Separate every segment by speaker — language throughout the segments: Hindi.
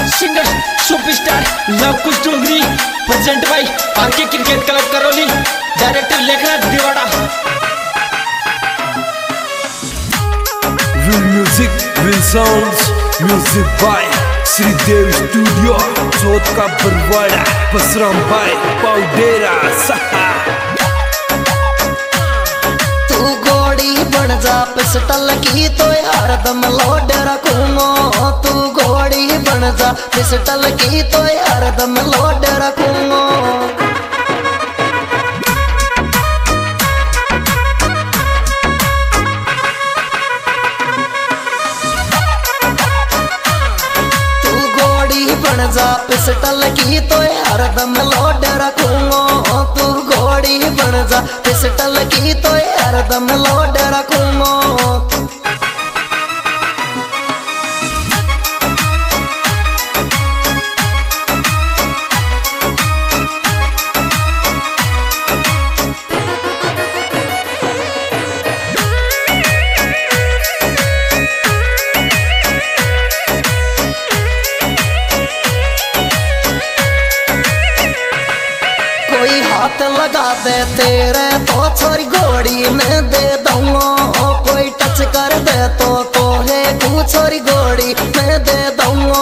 Speaker 1: Singer superstar Luv Kush Dongri present by RK cricket club Karauli, director Lekhnath Diwara.
Speaker 2: Real music, real sounds, music by Shridev studio, Chauth का बरवाड़ा, बसराम भाई पाउडेरा सहा।
Speaker 3: तू घोड़ी बन जा पिस्टल की तो हरदम लोड रखूंगो। तू घोड़ी बन जा पिस्टल की तो हरदम लोड रखूंगो। बन जा पिस्टल की तो हरदम लोड रखूंगो। तू घोड़ी बन जा पिस्टल की तो हरदम लोड रखूंगो। कोई हाथ लगा दे तेरे तो छोरी घोड़ी में दे दूंगा। कोई टच कर दे तो है तू छोरी घोड़ी में दे दूंगा।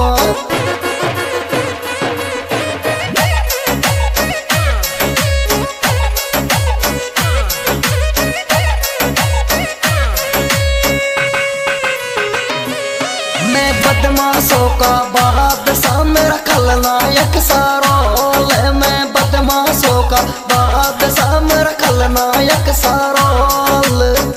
Speaker 3: मैं बदमाशों का बादशाह मेरा खलनायक सारोल। मैं बदमाशों का बादशाह मेरा खलनायक सारोल।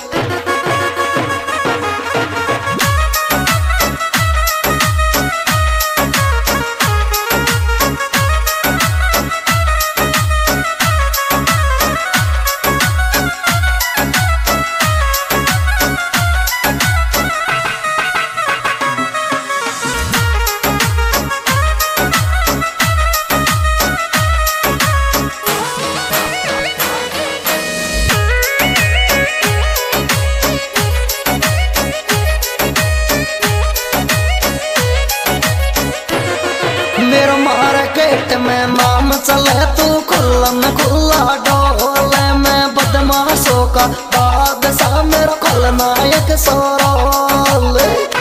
Speaker 3: मेरा मार्केट में नाम चले तू खुल्लम खुल्ला डोले। मैं बदमाशों का बादशाह मेरा खलनायक सोरोल।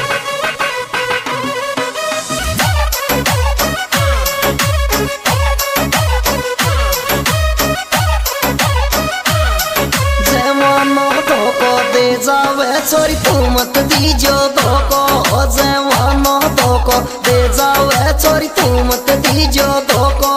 Speaker 3: जवानो धोखो दे जावे छोरी तू मत दीजो धोखो। जवानो धोखो दे जावे छोरी तू मत दीजो धोखो।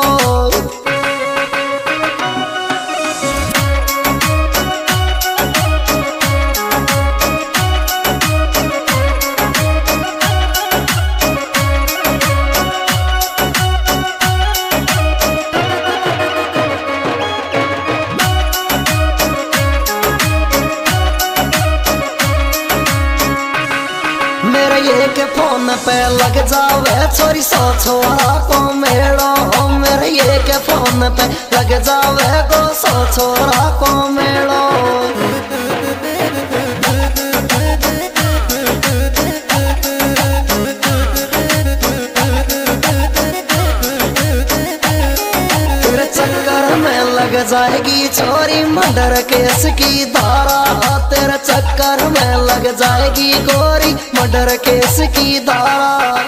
Speaker 3: मेरे एक फोन पे लग जावे छोरी सौ छोरा को मेड़ो। मेरे एक फोन पे लग जावे गो सौ छोरा को मेड़ो। तेरे चक्कर में लग जाएगी छोरी मर्डर केस की धारा। तेरे चक्कर में लग जाएगी गोरी मर्डर केस की धारा।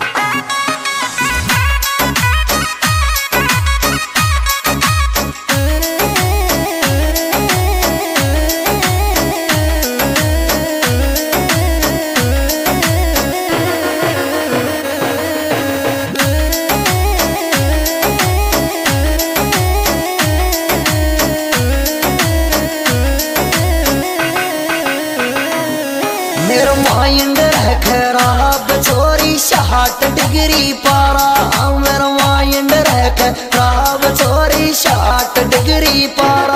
Speaker 3: मेरा माइंड है खराब छोरी 60 डिग्री पारा। मेरा माइंड है खराब छोरी 60 डिग्री पारा।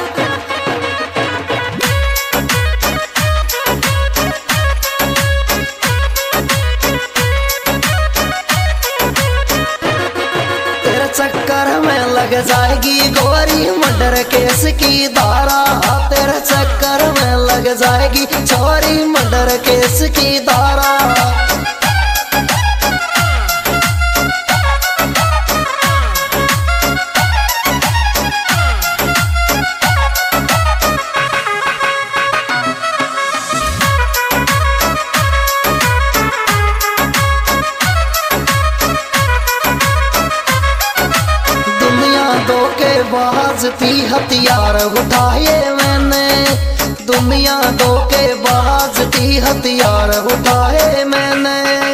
Speaker 3: तेरे चक्कर में लग जाएगी गोरी मर्डर केस की धारा। तेरे चक्कर में लग जाएगी छोरी मर्डर केस की धारा। बाजती हथियार उठाए मैंने, दुनिया धोखेबाज थी हथियार उठाए मैंने।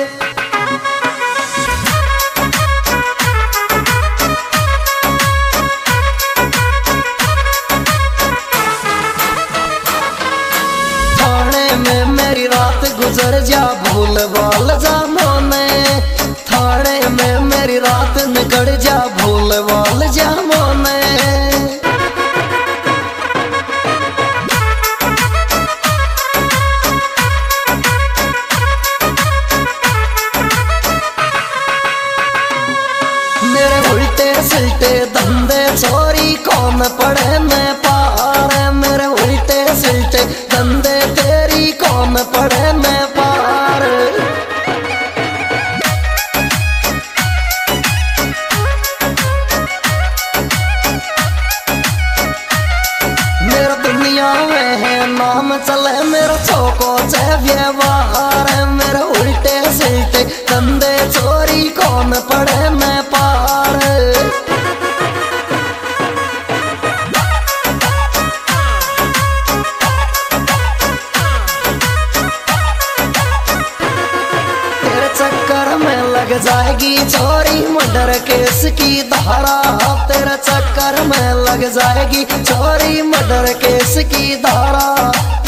Speaker 3: थाने में मेरी रात गुजर जा भूल वाल जा मोने, थाने में मेरी रात निकल जा भूल वाल जा मोने। मेरे उल्टे सिलटे धंधे चोरी कौन पड़े मैं पार, मेरे उल्टे सिलटे धंधे तेरी कौन पड़े मैं पार। मेरा दुनिया में है नाम चले मेरा चौको चे व्यवहार, मेरे उल्टे सिलटे धंधे चोरी कौन पड़े मैं पार। तेरे चक्कर में लग जाएगी चोरी मर्डर केस की धारा, तेरे चक्कर में लग जाएगी चोरी मर्डर केस की धारा।